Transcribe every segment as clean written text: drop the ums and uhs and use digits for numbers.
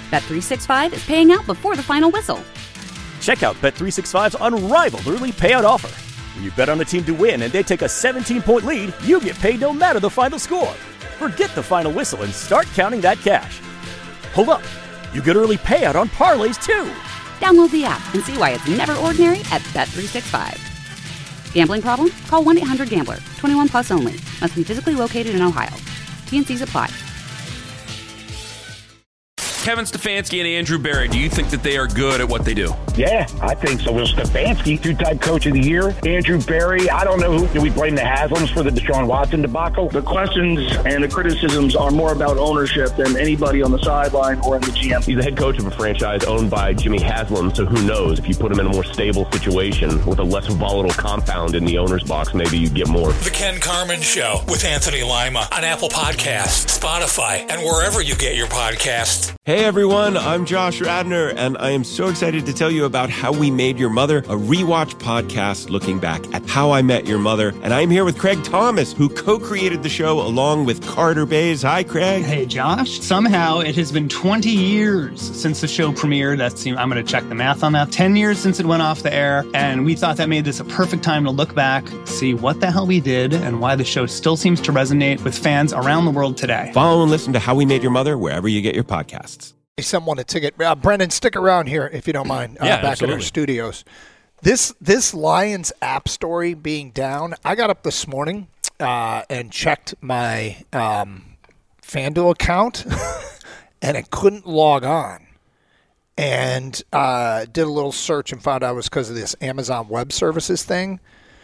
Bet365 is paying out before the final whistle. Check out Bet365's unrivaled early payout offer. When you bet on a team to win and they take a 17-point lead, you get paid no matter the final score. Forget the final whistle and start counting that cash. Hold up. You get early payout on parlays, too. Download the app and see why it's never ordinary at Bet365. Gambling problem? Call 1-800-GAMBLER. 21 plus only. Must be physically located in Ohio. T&Cs apply. Kevin Stefanski and Andrew Berry, do you think that they are good at what they do? Yeah, I think so. Well, Stefanski, two-time coach of the year. Andrew Berry, I don't know who. Do we blame the Haslams for the Deshaun Watson debacle? The questions and the criticisms are more about ownership than anybody on the sideline or in the GM. He's the head coach of a franchise owned by Jimmy Haslam, so who knows? If you put him in a more stable situation with a less volatile compound in the owner's box, maybe you'd get more. The Ken Carman Show with Anthony Lima on Apple Podcasts, Spotify, and wherever you get your podcasts. Hey everyone, I'm Josh Radner, and I am so excited to tell you about How We Made Your Mother, a rewatch podcast looking back at How I Met Your Mother. And I'm here with Craig Thomas, who co-created the show along with Carter Bays. Hi, Craig. Hey, Josh. Somehow it has been 20 years since the show premiered. I'm going to check the math on that. 10 years since it went off the air, and we thought that made this a perfect time to look back, see what the hell we did, and why the show still seems to resonate with fans around the world today. Follow and listen to How We Made Your Mother wherever you get your podcasts. Someone a ticket. Brendan, stick around here if you don't mind. Back absolutely. in our studios. This Lions app story being down, I got up this morning and checked my FanDuel account, and it couldn't log on. And did a little search and found out it was because of this Amazon Web Services thing.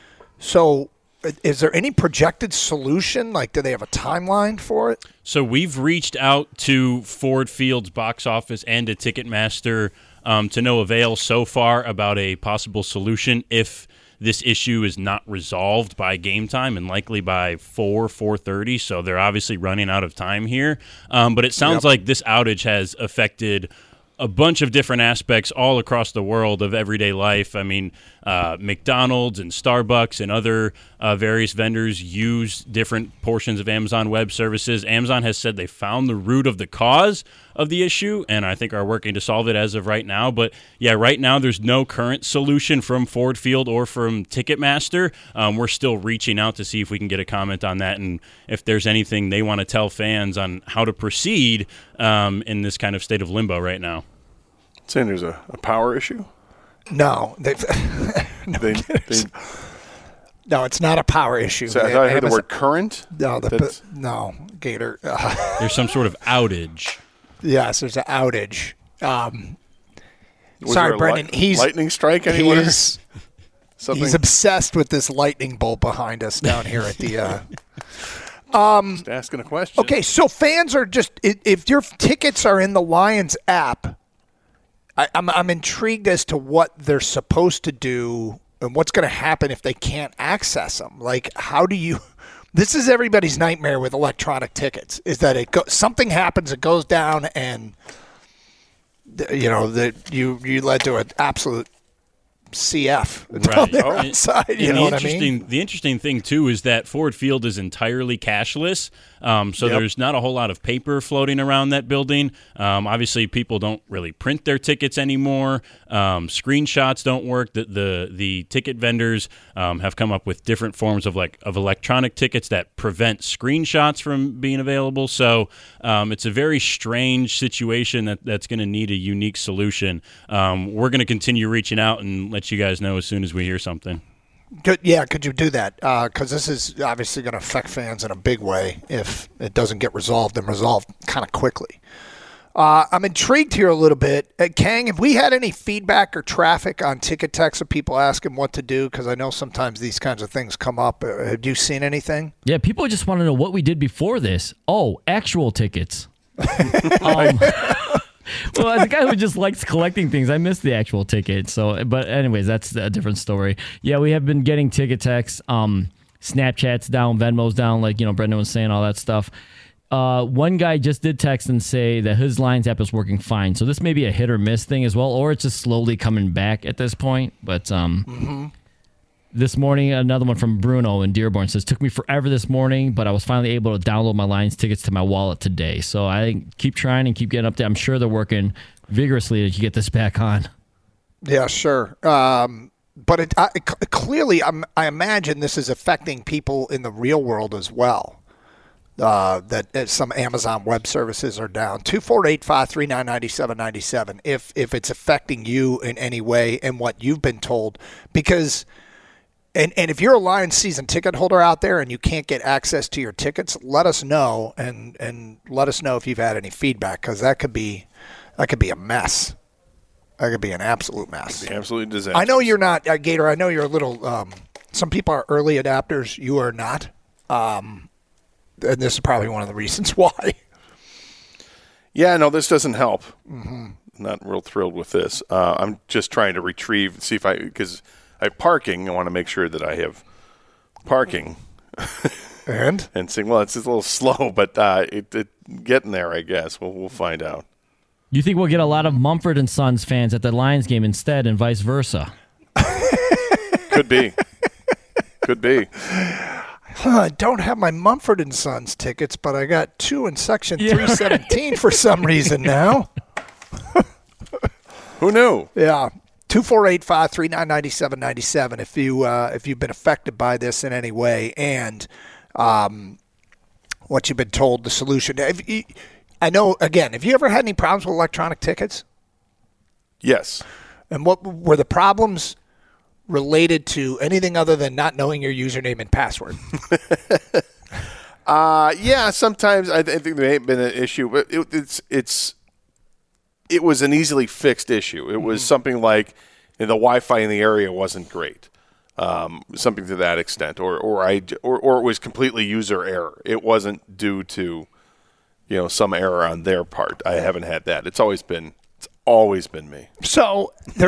So is there any projected solution? Like, do they have a timeline for it? So we've reached out to Ford Field's box office and to Ticketmaster to no avail so far about a possible solution if this issue is not resolved by game time and likely by 4:30. So they're obviously running out of time here. But it sounds like this outage has affected a bunch of different aspects all across the world of everyday life. I mean, McDonald's and Starbucks and other various vendors use different portions of Amazon Web Services. Amazon has said they found the root of the cause of the issue and I think are working to solve it as of right now. But yeah, right now there's no current solution from Ford Field or from Ticketmaster. We're still reaching out to see if we can get a comment on that and if there's anything they want to tell fans on how to proceed in this kind of state of limbo right now. Saying there's a power issue? No. No, it's not a power issue. So I heard the word current? No, no, Gator. There's some sort of outage. Yes, there's an outage. Was Sorry, there a Brendan. He's lightning strike anywhere? He's obsessed with this lightning bolt behind us down here at the Just asking a question. Okay, so fans are just, if your tickets are in the Lions app, I'm intrigued as to what they're supposed to do and what's going to happen if they can't access them. Like, how do you – this is everybody's nightmare with electronic tickets, is that something happens, it goes down, and, you know, that you led to an absolute CF down there outside. You know what I mean? The interesting thing, too, is that Ford Field is entirely cashless. So there's not a whole lot of paper floating around that building. Obviously, people don't really print their tickets anymore. Screenshots don't work. The ticket vendors have come up with different forms of electronic tickets that prevent screenshots from being available. So it's a very strange situation that's going to need a unique solution. We're going to continue reaching out and let you guys know as soon as we hear something. Could you do that? Because this is obviously going to affect fans in a big way if it doesn't get resolved and resolved kind of quickly. I'm intrigued here a little bit. Kang, have we had any feedback or traffic on ticket text of people asking what to do? Because I know sometimes these kinds of things come up. Have you seen anything? Yeah, people just want to know what we did before this. Oh, actual tickets. Well, as a guy who just likes collecting things, I miss the actual ticket. So, but anyways, that's a different story. Yeah, we have been getting ticket texts. Snapchat's down, Venmo's down, like, you know, Brendan was saying, all that stuff. One guy just did text and say that his Lions app is working fine. So this may be a hit or miss thing as well, or it's just slowly coming back at this point. But This morning, another one from Bruno in Dearborn says, took me forever this morning, but I was finally able to download my Lions tickets to my wallet today. So I keep trying and keep getting up there. I'm sure they're working vigorously to get this back on. Yeah, sure. But clearly, I imagine this is affecting people in the real world as well. That some Amazon Web Services are down. 248-539-9797 if it's affecting you in any way and what you've been told. Because, and if you're a Lions season ticket holder out there and you can't get access to your tickets, let us know and let us know if you've had any feedback, because that could be a mess. That could be an absolute mess. It'd be absolutely disastrous. I know you're not, Gator. I know you're a little. Some people are early adapters. You are not. And this is probably one of the reasons why. Yeah, no, this doesn't help. Mm-hmm. Not real thrilled with this. I'm just trying to retrieve, see if because I have parking. I want to make sure that I have parking. And saying, well, it's just a little slow, but it getting there, I guess. We'll find out. You think we'll get a lot of Mumford and Sons fans at the Lions game instead, and vice versa? Could be. Could be. I don't have my Mumford and Sons tickets, but I got 2 in section 317 for some reason now. Who knew? Yeah. 248-539-9797 if you've been affected by this in any way, and what you've been told the solution. I know, again, have you ever had any problems with electronic tickets? Yes. And what were the problems related to anything other than not knowing your username and password? Yeah, sometimes I think there may have been an issue, but it was an easily fixed issue. It was something like the Wi-Fi in the area wasn't great, something to that extent, or it was completely user error. It wasn't due to some error on their part. I haven't had that. It's always been me. So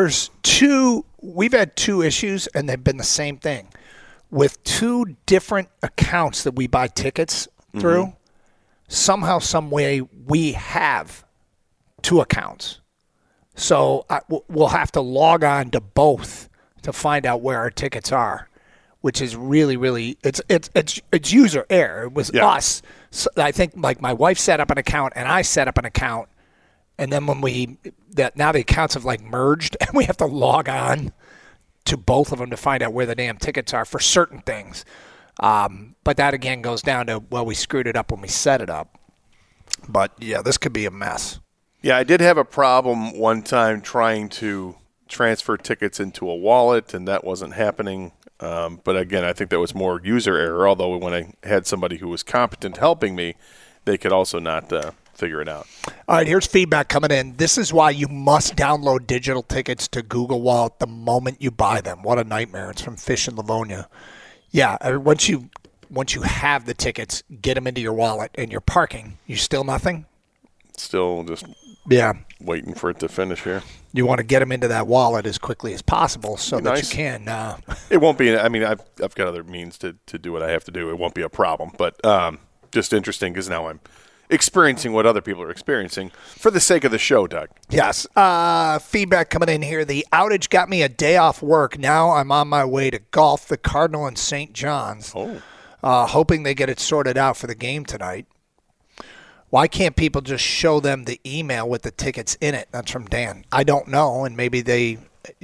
we've had 2 issues, and they've been the same thing. With 2 different accounts that we buy tickets through, somehow, some way, we have 2 accounts. So we'll have to log on to both to find out where our tickets are, which is really, really, it's user error. It was us. So I think like my wife set up an account and I set up an account, and then now the accounts have like merged, and we have to log on to both of them to find out where the damn tickets are for certain things. But that again goes down to, well, we screwed it up when we set it up. But yeah, this could be a mess. Yeah, I did have a problem one time trying to transfer tickets into a wallet, and that wasn't happening. But again, I think that was more user error, although when I had somebody who was competent helping me, they could also not figure it out. All right, here's feedback coming in. This is why you must download digital tickets to Google Wallet the moment you buy them. What a nightmare. It's from Fish in Livonia. Yeah, once you have the tickets, get them into your wallet, and you're parking. You still nothing? Still just waiting for it to finish here. You want to get them into that wallet as quickly as possible so that you can. It won't be. I mean, I've got other means to do what I have to do. It won't be a problem. But just interesting because now I'm experiencing what other people are experiencing for the sake of the show, Doug. Yes. Feedback coming in here. The outage got me a day off work. Now I'm on my way to golf the Cardinal and St. John's. Hoping they get it sorted out for the game tonight. Why can't people just show them the email with the tickets in it? That's from Dan. I don't know, and maybe they,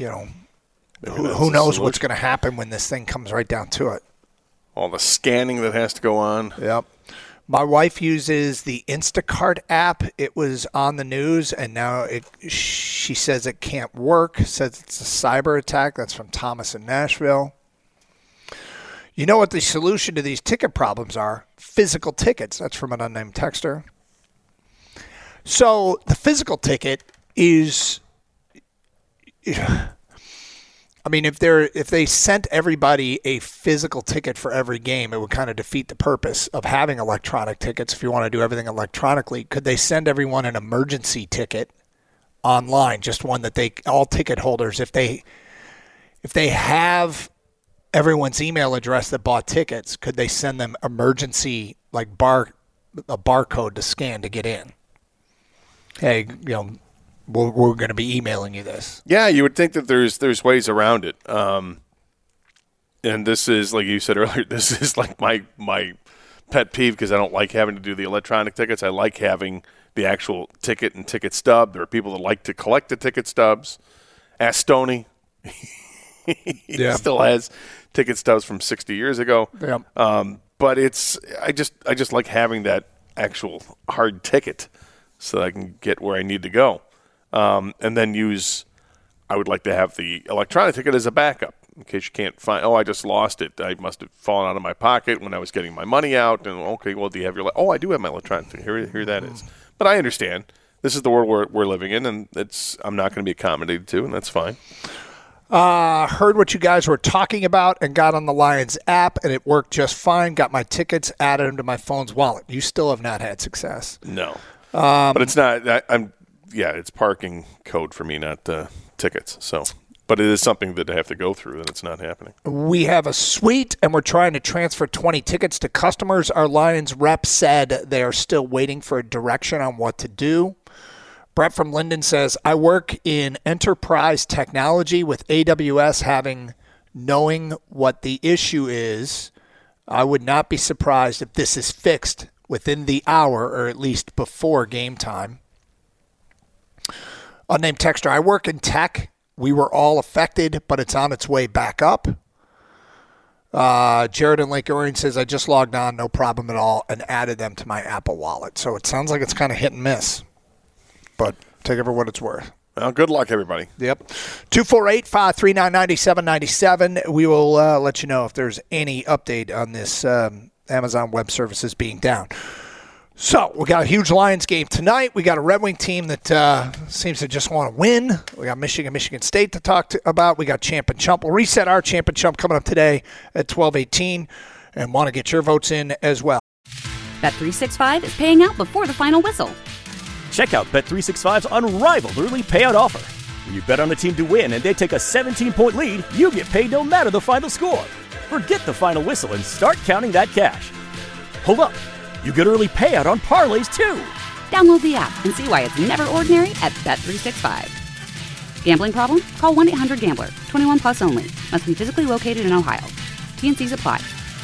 who knows what's going to happen when this thing comes right down to it. All the scanning that has to go on. Yep. My wife uses the Instacart app. It was on the news, and now she says it can't work. Says it's a cyber attack. That's from Thomas in Nashville. You know what the solution to these ticket problems are? Physical tickets. That's from an unnamed texter. So the physical ticket is, I mean, if they sent everybody a physical ticket for every game, it would kind of defeat the purpose of having electronic tickets. If you want to do everything electronically, could they send everyone an emergency ticket online? Just one that all ticket holders, if they have everyone's email address that bought tickets, could they send them emergency a barcode to scan to get in? Hey, we're going to be emailing you this. Yeah, you would think that there's ways around it. and this is, like you said earlier, this is like my pet peeve because I don't like having to do the electronic tickets. I like having the actual ticket and ticket stub. There are people that like to collect the ticket stubs. Ask Stoney. He still has ticket stubs from 60 years ago. Yeah. But I just like having that actual hard ticket so that I can get where I need to go. And then I would like to have the electronic ticket as a backup in case you can't find, I just lost it. I must have fallen out of my pocket when I was getting my money out. And, okay, well, do you have your, I do have my electronic ticket. Here that is. But I understand. This is the world we're living in, and I'm not going to be accommodated to, and that's fine. Heard what you guys were talking about and got on the Lions app, and it worked just fine. Got my tickets, added them to my phone's wallet. You still have not had success. No. But it's not, it's parking code for me, not tickets. So, but it is something that I have to go through, and it's not happening. We have a suite, and we're trying to transfer 20 tickets to customers. Our Lions rep said they are still waiting for a direction on what to do. Brett from Linden says, I work in enterprise technology with AWS knowing what the issue is. I would not be surprised if this is fixed within the hour or at least before game time. Unnamed texter, I work in tech. We were all affected, but it's on its way back up. Jared in Lake Orion says, I just logged on, no problem at all, and added them to my Apple Wallet. So it sounds like it's kind of hit and miss. But take it for what it's worth. Well, good luck, everybody. Yep. 248-539-9797. We will let you know if there's any update on this Amazon Web Services being down. So we got a huge Lions game tonight. We got a Red Wing team that seems to just want to win. We got Michigan State to talk about. We got Champ and Chump. We'll reset our Champ and Chump coming up today at 12:18 and want to get your votes in as well. Bet365 is paying out before the final whistle. Check out Bet365's unrivaled early payout offer. When you bet on a team to win and they take a 17-point lead, you get paid no matter the final score. Forget the final whistle and start counting that cash. Hold up. You get early payout on parlays, too. Download the app and see why it's never ordinary at Bet365. Gambling problem? Call 1-800-GAMBLER. 21 plus only. Must be physically located in Ohio. T&Cs apply.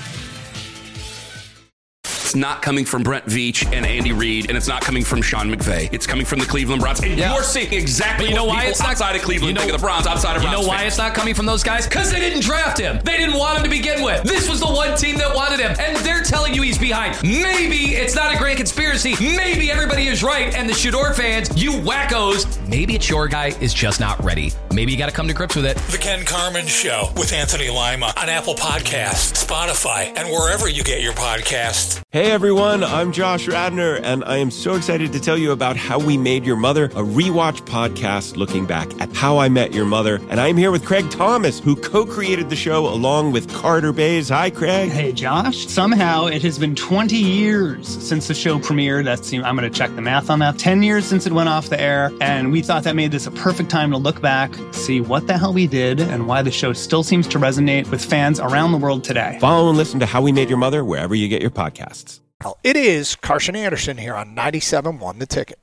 It's not coming from Brent Veach and Andy Reid, and it's not coming from Sean McVay. It's coming from the Cleveland Browns. And you're seeing exactly what people outside of Cleveland think of the Browns, outside of Browns. You know why it's not coming from those guys? Because they didn't draft him. They didn't want him to begin with. This was the one team that wanted him, and they're telling you he's behind. Maybe it's not a grand conspiracy. Maybe everybody is right, and the Shador fans, you wackos, maybe it's your guy is just not ready. Maybe you got to come to grips with it. The Ken Carman Show with Anthony Lima on Apple Podcasts, Spotify, and wherever you get your podcasts. Hey everyone, I'm Josh Radner, and I am so excited to tell you about How We Made Your Mother, a rewatch podcast looking back at How I Met Your Mother. And I'm here with Craig Thomas, who co-created the show along with Carter Bays. Hi, Craig. Hey, Josh. Somehow it has been 20 years since the show premiered. I'm going to check the math on that. 10 years since it went off the air, and we thought that made this a perfect time to look back, see what the hell we did, and why the show still seems to resonate with fans around the world today. Follow and listen to How We Made Your Mother wherever you get your podcasts. It is Carson Anderson here on 97.1 The Ticket.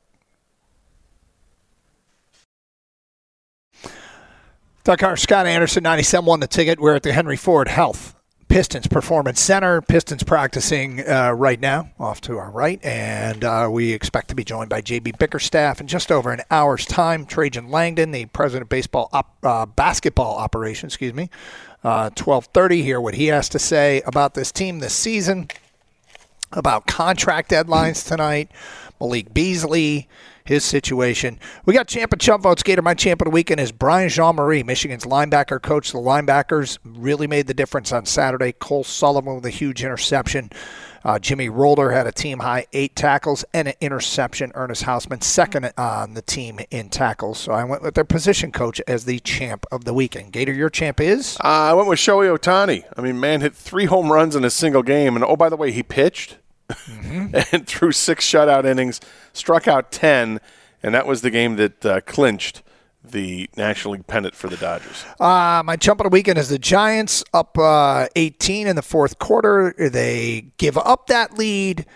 Dr. Scott Anderson, 97.1 The Ticket. We're at the Henry Ford Health Pistons Performance Center. Pistons practicing right now, off to our right, and we expect to be joined by J.B. Bickerstaff in just over an hour's time. Trajan Langdon, the president of basketball operations, 12:30. Hear what he has to say about this team this season, about contract deadlines tonight, Malik Beasley, his situation. We got Champ and Chump votes. Gator, my champ of the weekend is Brian Jean-Marie, Michigan's linebacker coach. The linebackers really made the difference on Saturday. Cole Sullivan with a huge interception. Jimmy Rolder had a team-high 8 tackles and an interception. Ernest Hausman second on the team in tackles. So I went with their position coach as the champ of the weekend. Gator, your champ is? I went with Shohei Ohtani. I mean, man hit 3 home runs in a single game. And, oh, by the way, he pitched and threw 6 shutout innings, struck out 10, and that was the game that clinched the National League pennant for the Dodgers. My chump of the weekend is the Giants, up 18 in the fourth quarter. They give up that lead,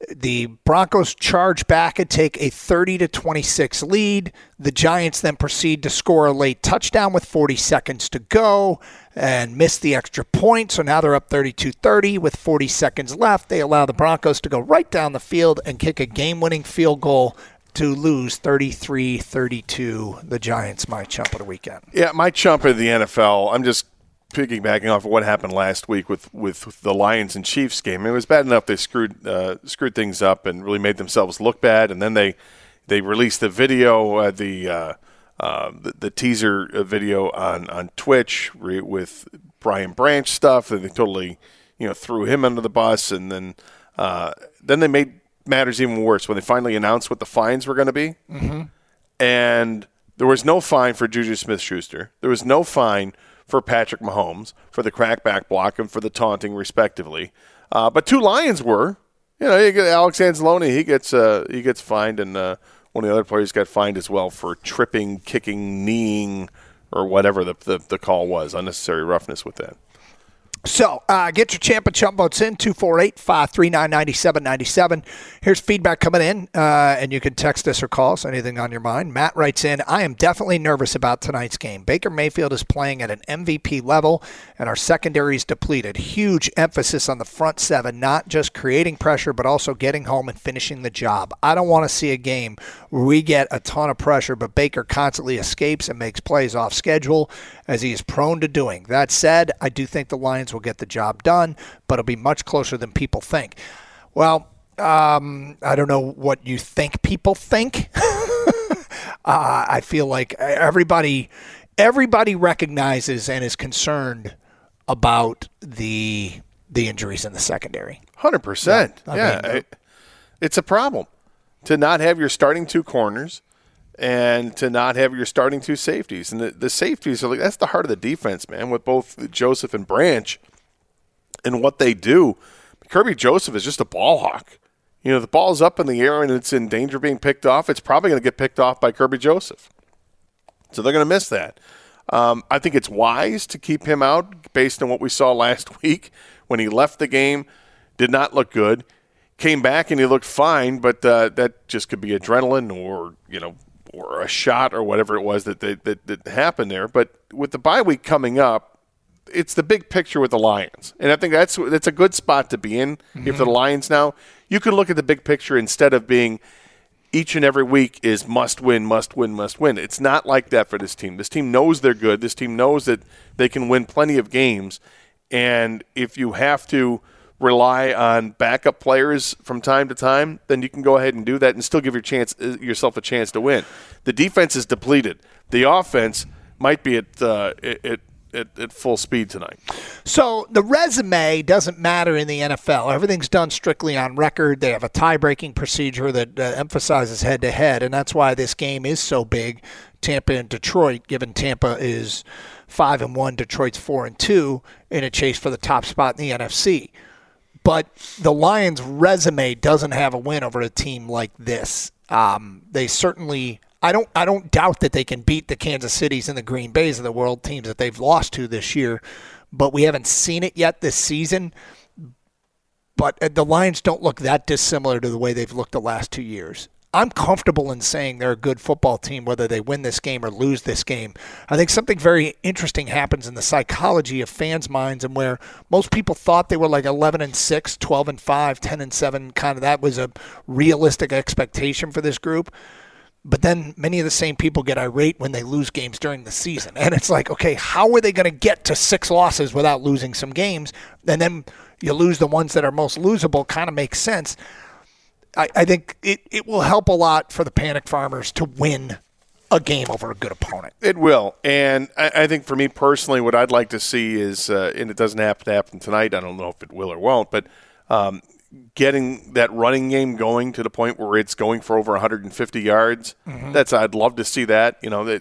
The Broncos charge back and take a 30-26 lead. The Giants then proceed to score a late touchdown with 40 seconds to go and miss the extra point. So now they're up 32-30 with 40 seconds left. They allow the Broncos to go right down the field and kick a game-winning field goal to lose 33-32. The Giants, my chump of the weekend. Yeah, my chump of the NFL. I'm just piggybacking off of what happened last week with the Lions and Chiefs game. It was bad enough they screwed things up and really made themselves look bad, and then they released the video, the teaser video on Twitch with Brian Branch stuff, and they totally threw him under the bus, and then they made matters even worse when they finally announced what the fines were going to be, and there was no fine for Juju Smith-Schuster. There was no fine for Patrick Mahomes, for the crackback block, and for the taunting, respectively. But 2 Lions were. You get Alex Anzalone, he gets fined, and one of the other players got fined as well for tripping, kicking, kneeing, or whatever the call was, unnecessary roughness with that. So get your Champ and Chump votes in, 248-539-9797. Here's feedback coming in, and you can text us or call us, anything on your mind. Matt writes in, I am definitely nervous about tonight's game. Baker Mayfield is playing at an MVP level, and our secondary is depleted. Huge emphasis on the front 7, not just creating pressure, but also getting home and finishing the job. I don't want to see a game where we get a ton of pressure, but Baker constantly escapes and makes plays off schedule, as he is prone to doing. That said, I do think the Lions will get the job done, but it'll be much closer than people think. Well, I don't know what you think people think. I feel like everybody recognizes and is concerned about the injuries in the secondary. 100%. Yeah, it's a problem to not have your starting 2 corners and to not have your starting 2 safeties. And the safeties are that's the heart of the defense, man, with both Joseph and Branch and what they do. Kirby Joseph is just a ball hawk. The ball's up in the air and it's in danger of being picked off. It's probably going to get picked off by Kirby Joseph. So they're going to miss that. I think it's wise to keep him out based on what we saw last week when he left the game, did not look good, came back and he looked fine, but that just could be adrenaline or a shot or whatever it was that happened there. But with the bye week coming up, it's the big picture with the Lions. And I think that's a good spot to be in. If the Lions now, you can look at the big picture instead of being each and every week is must win, must win, must win. It's not like that for this team. This team knows they're good. This team knows that they can win plenty of games. And if you have to rely on backup players from time to time, then you can go ahead and do that and still give yourself a chance to win. The defense is depleted. The offense might be at full speed tonight. So the resume doesn't matter in the NFL. Everything's done strictly on record. They have a tie-breaking procedure that emphasizes head-to-head, and that's why this game is so big, Tampa and Detroit, given Tampa is 5-1, Detroit's 4-2 in a chase for the top spot in the NFC. But the Lions' resume doesn't have a win over a team like this. They certainly, I don't doubt that they can beat the Kansas Cities and the Green Bays of the world, teams that they've lost to this year, but we haven't seen it yet this season. But the Lions don't look that dissimilar to the way they've looked the last 2 years. I'm comfortable in saying they're a good football team, whether they win this game or lose this game. I think something very interesting happens in the psychology of fans' minds, and where most people thought they were like 11-6, 12-5, 10-7, kind of that was a realistic expectation for this group. But then many of the same people get irate when they lose games during the season. And it's like, okay, how are they going to get to 6 losses without losing some games? And then you lose the ones that are most losable. Kind of makes sense. I think it will help a lot for the Panic Farmers to win a game over a good opponent. It will. And I think for me personally, what I'd like to see is, and it doesn't have to happen tonight, I don't know if it will or won't, but getting that running game going to the point where it's going for over 150 yards. Mm-hmm. I'd love to see that.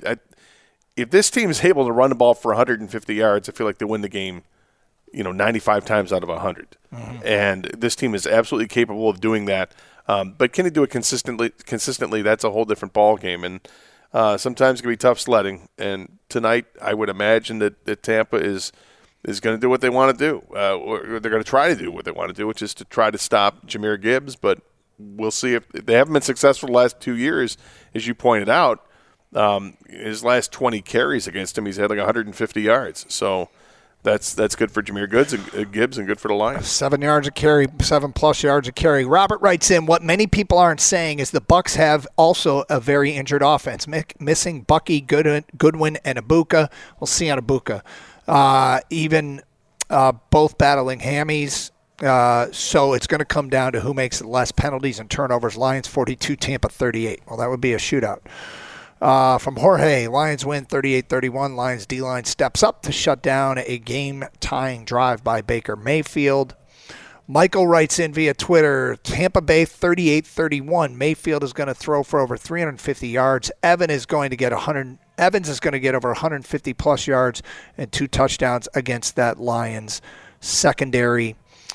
If this team is able to run the ball for 150 yards, I feel like they win the game 95 times out of 100. Mm-hmm. And this team is absolutely capable of doing that. But can he do it consistently? That's a whole different ball game. And sometimes it can be tough sledding. And tonight I would imagine that Tampa is going to do what they want to do. Or they're going to try to do what they want to do, which is to try to stop Jahmyr Gibbs. But we'll see if they haven't been successful the last 2 years, as you pointed out. His last 20 carries against him, he's had like 150 yards. So that's good for Jahmyr Gibbs and good for the Lions. 7 yards a carry, 7+ yards a carry. Robert writes in, what many people aren't saying is the Bucs have also a very injured offense, missing Bucky, Goodwin, and Ibuka. We'll see on Ibuka. Even both battling hammies. So it's going to come down to who makes less penalties and turnovers. Lions 42, Tampa 38. Well, that would be a shootout. From Jorge, Lions win 38-31. Lions D-line steps up to shut down a game-tying drive by Baker Mayfield. Michael writes in via Twitter, Tampa Bay 38-31. Mayfield is going to throw for over 350 yards. Evans is going to get over 150-plus yards and 2 touchdowns against that Lions secondary.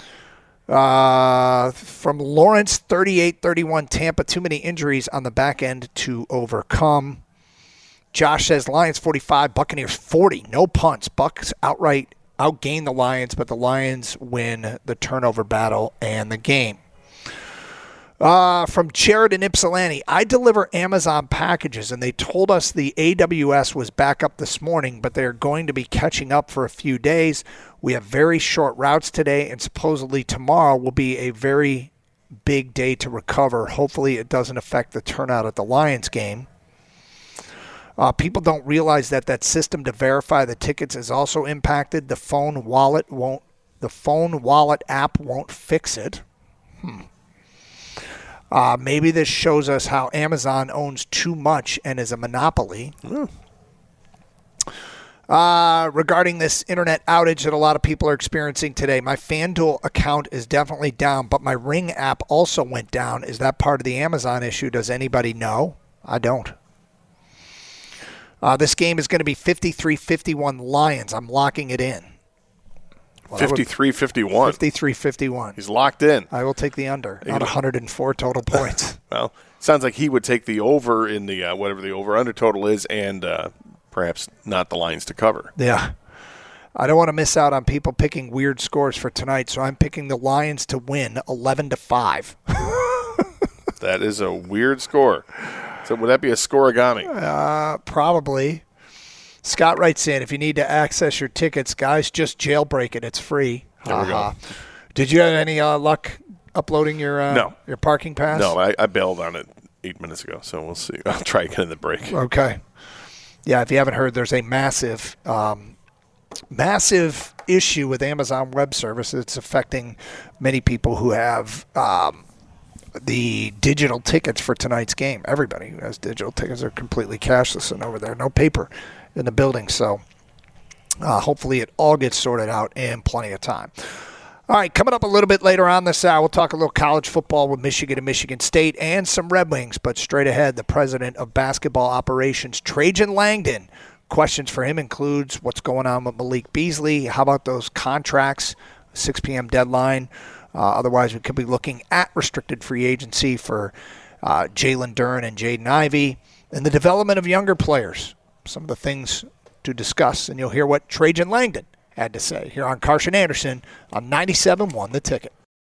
From Lawrence, 38-31 Tampa. Too many injuries on the back end to overcome. Josh says Lions 45, Buccaneers 40. No punts. Bucs outright outgain the Lions, but the Lions win the turnover battle and the game. From Jared in Ypsilanti, I deliver Amazon packages, and they told us the AWS was back up this morning, but they're going to be catching up for a few days. We have very short routes today, and supposedly tomorrow will be a very big day to recover. Hopefully it doesn't affect the turnout at the Lions game. People don't realize that system to verify the tickets is also impacted. The phone wallet app won't fix it. Maybe this shows us how Amazon owns too much and is a monopoly. Regarding this internet outage that a lot of people are experiencing today, my FanDuel account is definitely down, but my Ring app also went down. Is that part of the Amazon issue? Does anybody know? I don't. This game is going to be 53-51 Lions. I'm locking it in. 53-51. 53-51. He's locked in. I will take the under on 104 total points. Well, sounds like he would take the over in the whatever the over-under total is, and perhaps not the Lions to cover. Yeah. I don't want to miss out on people picking weird scores for tonight, so I'm picking the Lions to win 11-5. That is a weird score. So would that be a scoregami? Probably. Scott writes in, if you need to access your tickets, guys, just jailbreak it. It's free. There we go. Did you have any luck uploading your your parking pass? No, I bailed on it 8 minutes ago, so we'll see. I'll try again in the break. Okay. Yeah, if you haven't heard, there's a massive issue with Amazon Web Services. It's affecting many people who have the digital tickets for tonight's game. Everybody who has digital tickets are completely cashless and over there. No paper in the building. So hopefully it all gets sorted out in plenty of time. All right, coming up a little bit later on this hour, we'll talk a little college football with Michigan and Michigan State and some Red Wings. But straight ahead, the president of basketball operations, Trajan Langdon. Questions for him includes what's going on with Malik Beasley. How about those contracts? 6 p.m. deadline. Otherwise, we could be looking at restricted free agency for Jalen Duren and Jaden Ivey and the development of younger players. Some of the things to discuss, and you'll hear what Trajan Langdon had to say here on Carson Anderson on 97.1 The Ticket.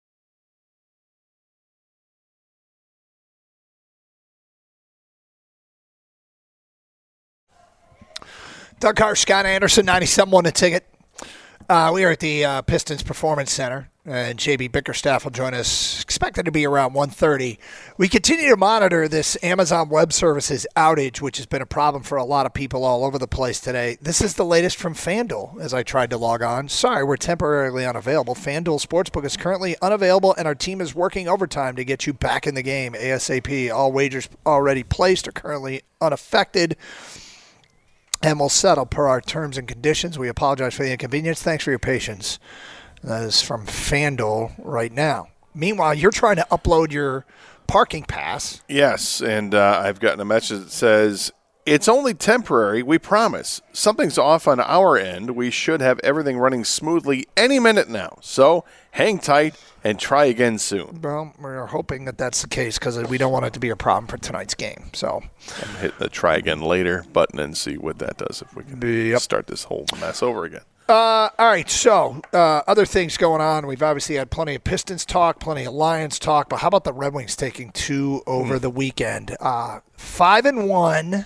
Doug Hart, Scott Anderson, 97.1 The Ticket. We are at the Pistons Performance Center, and JB Bickerstaff will join us, expected to be around 1:30. We continue to monitor this Amazon Web Services outage, which has been a problem for a lot of people all over the place today. This is the latest from FanDuel, as I tried to log on. Sorry, we're temporarily unavailable. FanDuel Sportsbook is currently unavailable, and our team is working overtime to get you back in the game ASAP. All wagers already placed are currently unaffected and will settle per our terms and conditions. We apologize for the inconvenience. Thanks for your patience. That is from FanDuel right now. Meanwhile, you're trying to upload your parking pass. Yes, and I've gotten a message that says, it's only temporary, we promise. Something's off on our end. We should have everything running smoothly any minute now. So hang tight and try again soon. Well, we're hoping that that's the case because we don't want it to be a problem for tonight's game. So I'm hit the try again later button and see what that does if we can start this whole mess over again. All right, so other things going on. We've obviously had plenty of Pistons talk, plenty of Lions talk, but how about the Red Wings taking 2 over the weekend? 5-1.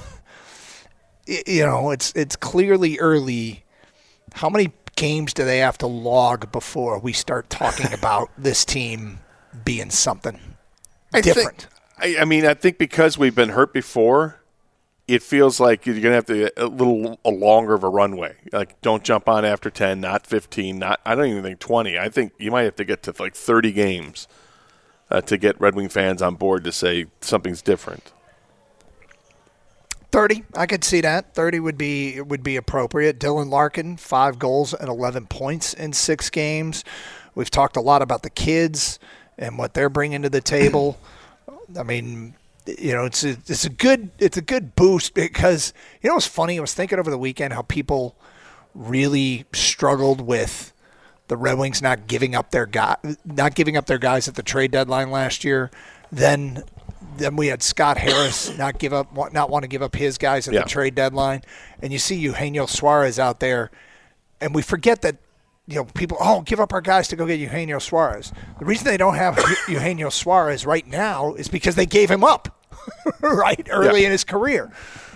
It's clearly early. How many games do they have to log before we start talking about this team being something different? I think because we've been hurt before, it feels like you're going to have to a longer of a runway. Like, don't jump on after 10, not 15, I don't even think 20. I think you might have to get to like 30 games to get Red Wing fans on board to say something's different. 30, I could see that. 30 would be appropriate. Dylan Larkin, 5 goals and 11 points in 6 games. We've talked a lot about the kids and what they're bringing to the table. I mean, it's a good boost because what's funny? I was thinking over the weekend how people really struggled with the Red Wings not giving up their guys at the trade deadline last year. Then we had Scott Harris not want to give up his guys at the trade deadline, and you see Eugenio Suarez out there, and we forget that people give up our guys to go get Eugenio Suarez. The reason they don't have Eugenio Suarez right now is because they gave him up early in his career.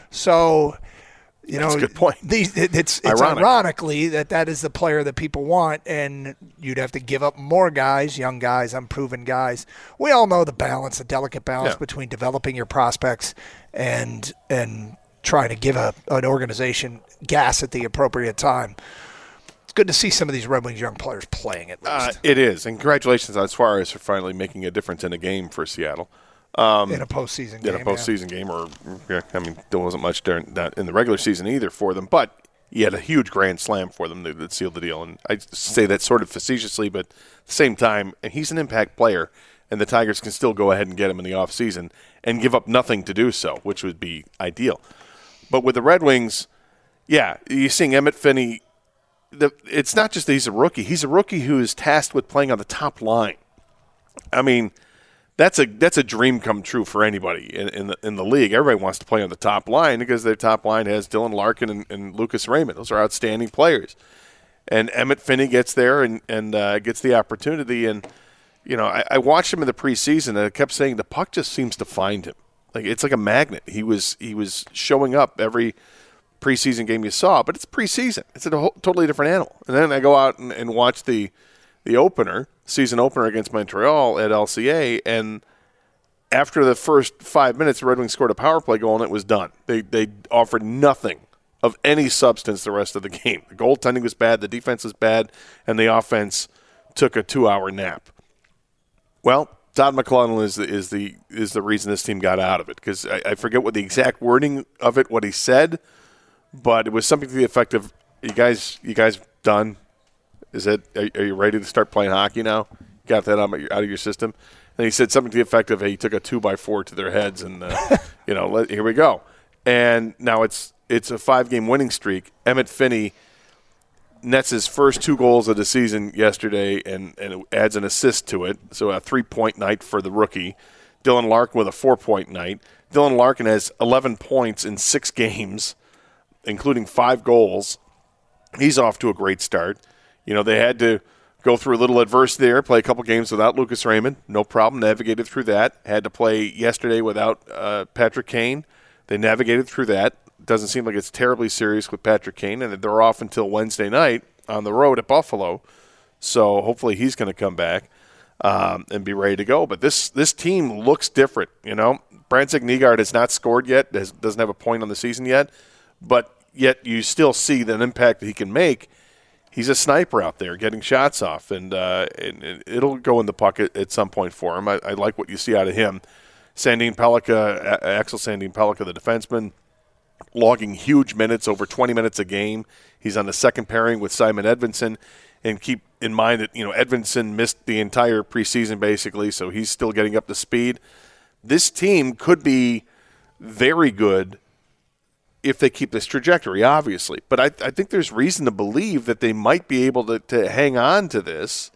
So that's a good point. It's ironically that is the player that people want, and you'd have to give up more guys, young guys, unproven guys. We all know the delicate balance between developing your prospects and trying to give an organization gas at the appropriate time. It's good to see some of these Red Wings young players playing at least. It is, and congratulations on Suarez for finally making a difference in a game for Seattle. In a postseason game. In a postseason game, there wasn't much during that in the regular season either for them, but he had a huge grand slam for them that sealed the deal. And I say that sort of facetiously, but at the same time, and he's an impact player, and the Tigers can still go ahead and get him in the offseason and give up nothing to do so, which would be ideal. But with the Red Wings, you're seeing Emmett Finney. It's not just that he's a rookie. He's a rookie who is tasked with playing on the top line. I mean, that's a dream come true for anybody in the league. Everybody wants to play on the top line because their top line has Dylan Larkin and Lucas Raymond. Those are outstanding players. And Emmett Finney gets there and gets the opportunity. And, I watched him in the preseason, and I kept saying the puck just seems to find him. Like, it's like a magnet. He was showing up every preseason game you saw, but it's preseason. It's a totally different animal. And then I go out and watch the season opener against Montreal at LCA, and after the first 5 minutes, the Red Wings scored a power play goal, and it was done. They offered nothing of any substance the rest of the game. The goaltending was bad, the defense was bad, and the offense took a 2-hour nap. Well, Todd McClellan is the reason this team got out of it, because I forget what the exact wording of it, what he said, but it was something to the effect of, you guys done? Are you ready to start playing hockey now? Got that out of your system? And he said something to the effect of, hey, he took a 2x4 to their heads, and here we go. And now it's a 5-game winning streak. Emmett Finney nets his first 2 goals of the season yesterday and adds an assist to it, so a 3-point night for the rookie. Dylan Larkin with a 4-point night. Dylan Larkin has 11 points in 6 games, including 5 goals. He's off to a great start. They had to go through a little adversity there, play a couple games without Lucas Raymond. No problem, navigated through that. Had to play yesterday without Patrick Kane. They navigated through that. Doesn't seem like it's terribly serious with Patrick Kane, and they're off until Wednesday night on the road at Buffalo. So hopefully he's going to come back and be ready to go. But this team looks different. Brandon Nygaard has not scored yet, doesn't have a point on the season yet, but yet you still see the impact that he can make. He's a sniper out there getting shots off, and it'll go in the puck at some point for him. I like what you see out of him. Axel Sandin Pellikka, the defenseman, logging huge minutes, over 20 minutes a game. He's on the second pairing with Simon Edvinsson. And keep in mind that, Edvinsson missed the entire preseason basically, so he's still getting up to speed. This team could be very good if they keep this trajectory, obviously. But I think there's reason to believe that they might be able to hang on to this.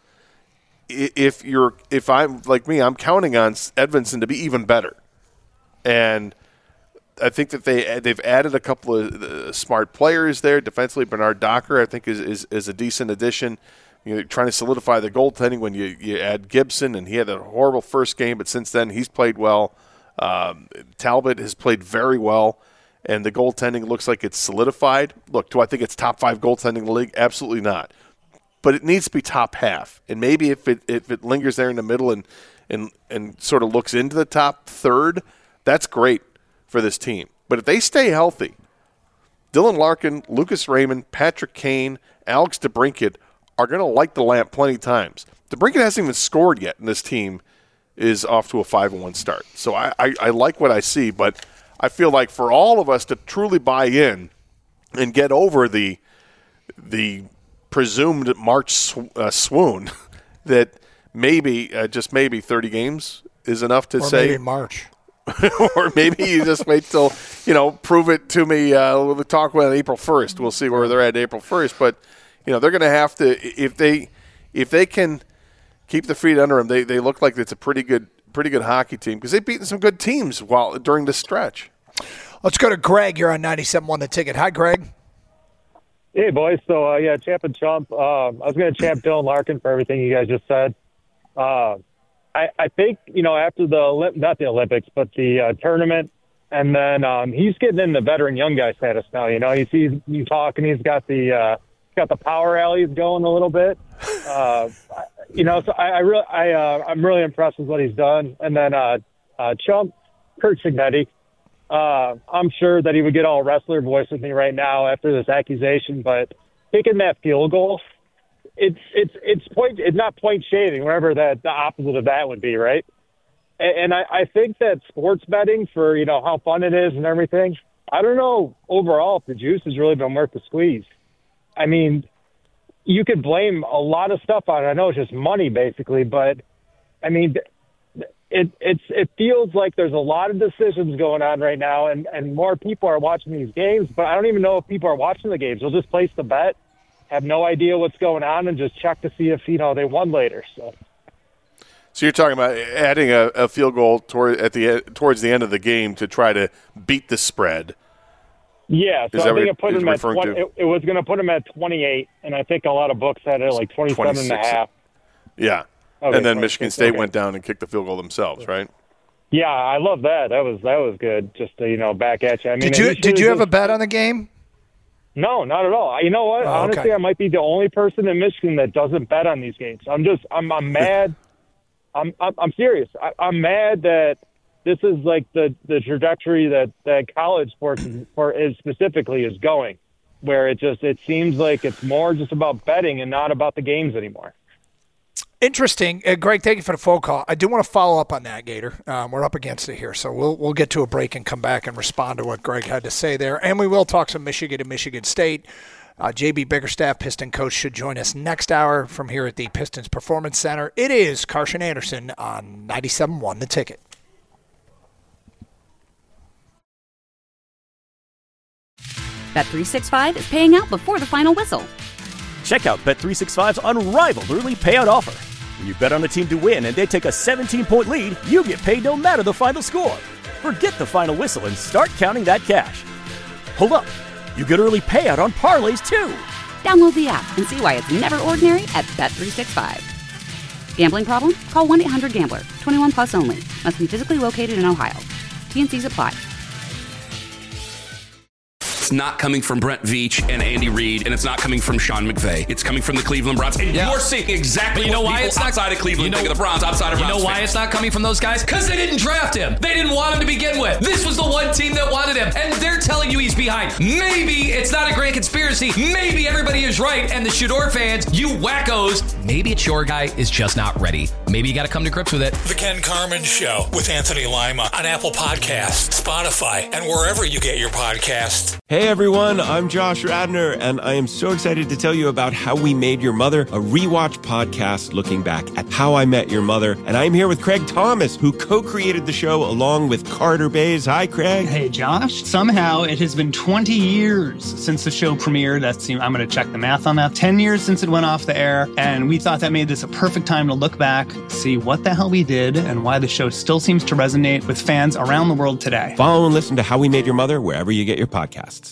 If I'm like me, I'm counting on Edvinsson to be even better. And I think that they've added a couple of smart players there. Defensively, Bernard Docker, I think, is a decent addition. You're trying to solidify the goaltending when you add Gibson, and he had a horrible first game, but since then he's played well. Talbot has played very well, and the goaltending looks like it's solidified. Look, do I think it's top 5 goaltending in the league? Absolutely not. But it needs to be top half, and maybe if it lingers there in the middle and sort of looks into the top third, that's great for this team. But if they stay healthy, Dylan Larkin, Lucas Raymond, Patrick Kane, Alex DeBrincat are going to light the lamp plenty of times. DeBrincat hasn't even scored yet, and this team is off to a 5-1 start. So I like what I see, but I feel like for all of us to truly buy in and get over the presumed March swoon that maybe, just maybe 30 games is enough to say. Or maybe March. Or maybe you just wait till, prove it to me. We'll talk about April 1st. We'll see where they're at April 1st. But, they're going to have to, if they can keep the feet under them, they look like it's a pretty good hockey team because they've beaten some good teams during this stretch. Let's go to Greg. You're on 97.1 The Ticket. Hi, Greg. Hey, boys. So, champ and chump. I was going to champ Dylan Larkin for everything you guys just said. I think, after not the Olympics, but the tournament, and then he's getting in the veteran young guy status now. You talk, and he's got the power alleys going a little bit. So I'm really impressed with what he's done. And then chump Kurt Signetti. I'm sure that he would get all wrestler voice with me right now after this accusation, but taking that field goal, it's not point shaving, whatever that the opposite of that would be, right? And I think that sports betting for how fun it is and everything, I don't know overall if the juice has really been worth the squeeze. I mean, you could blame a lot of stuff on it. I know it's just money basically, but I mean, it feels like there's a lot of decisions going on right now, and more people are watching these games, but I don't even know if people are watching the games. They'll just place the bet, have no idea what's going on, and just check to see if they won later. So you're talking about adding a field goal towards the end of the game to try to beat the spread. Yeah, so I think it put him at 20, it was going to put him at 28, and I think a lot of books had it like 27.5. Yeah, okay, and then Michigan State went down and kicked the field goal themselves, right? Yeah, I love that. That was good. Just to, back at you. I mean, did you have a bet on the game? No, not at all. You know what? Honestly, okay. I might be the only person in Michigan that doesn't bet on these games. I'm mad. I'm serious. I'm mad that this is like the trajectory that college sports is specifically is going, where it seems like it's more just about betting and not about the games anymore. Interesting. Greg, thank you for the phone call. I do want to follow up on that, Gator. We're up against it here, so we'll get to a break and come back and respond to what Greg had to say there. And we will talk some Michigan and Michigan State. J.B. Bickerstaff, Piston coach, should join us next hour from here at the Pistons Performance Center. It is Carson Anderson on 97.1 The Ticket. Bet365 is paying out before the final whistle. Check out Bet365's unrivaled early payout offer. When you bet on a team to win and they take a 17-point lead, you get paid no matter the final score. Forget the final whistle and start counting that cash. Hold up. You get early payout on parlays, too. Download the app and see why it's never ordinary at Bet365. Gambling problem? Call 1-800-GAMBLER. 21 plus only. Must be physically located in Ohio. T&Cs apply. It's not coming from Brent Veach and Andy Reid, and it's not coming from Sean McVay. It's coming from the Cleveland Browns. And you're seeing exactly what people outside of Cleveland think of the Browns, outside of Browns. You know why fans. it's not coming from those guys? Because they didn't draft him. They didn't want him to begin with. This was the one team that wanted him, and they're telling you he's behind. Maybe it's not a grand conspiracy. Maybe everybody is right, and the Shador fans, you wackos, maybe it's your guy is just not ready. Maybe you got to come to grips with it. The Ken Carman Show with Anthony Lima on Apple Podcasts, Spotify, and wherever you get your podcasts. Hey, Hey everyone, I'm Josh Radnor, and I am so excited to tell you about How We Made Your Mother, a rewatch podcast looking back at How I Met Your Mother. And I'm here with Craig Thomas, who co-created the show along with Carter Bays. Hi, Craig. Hey, Josh. Somehow it has been 20 years since the show premiered. I'm going to check the math on that. 10 years since it went off the air, and we thought that made this a perfect time to look back, see what the hell we did, and why the show still seems to resonate with fans around the world today. Follow and listen to How We Made Your Mother wherever you get your podcasts.